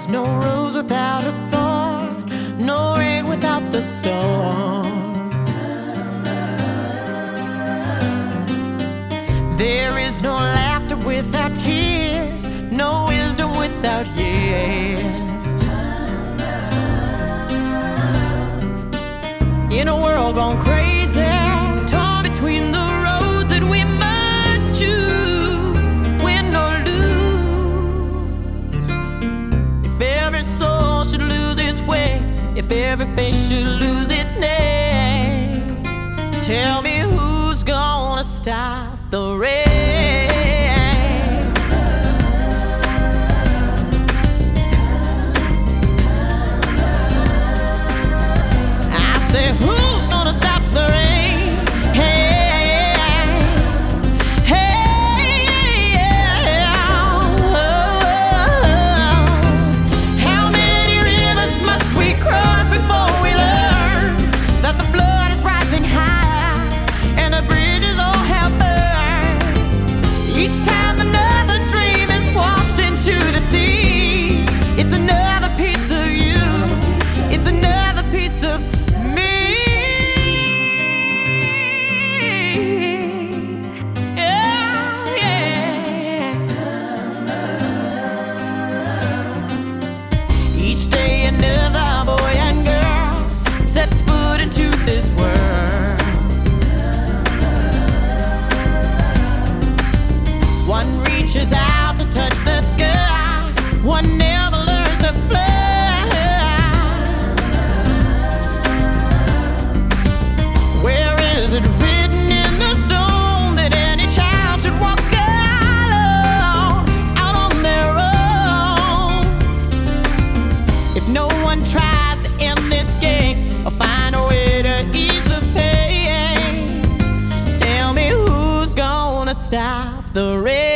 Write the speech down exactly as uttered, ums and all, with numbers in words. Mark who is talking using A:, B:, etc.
A: no rose without a thorn, no rain without the storm. There is no laughter without tears, no wisdom without years. In a world gone crazy, torn between the roads that we must choose, win or lose. If every soul should lose its way, if every face should lose its name, tell me who's gonna stop the rain? Who's gonna stop the rain? Hey, hey, how many rivers must we cross before we learn that the flood is rising high and the bridges all have burned? Each time another dream is washed into the sea, it's another piece of you, it's another piece of each day another boy and girl sets foot into this world. One reaches out to touch the sky, one never learns to fly. Where is it written in the stone that any child should walk alone, out on their own? If no one tries to end this game or find a way to ease the pain, tell me who's gonna stop the rain?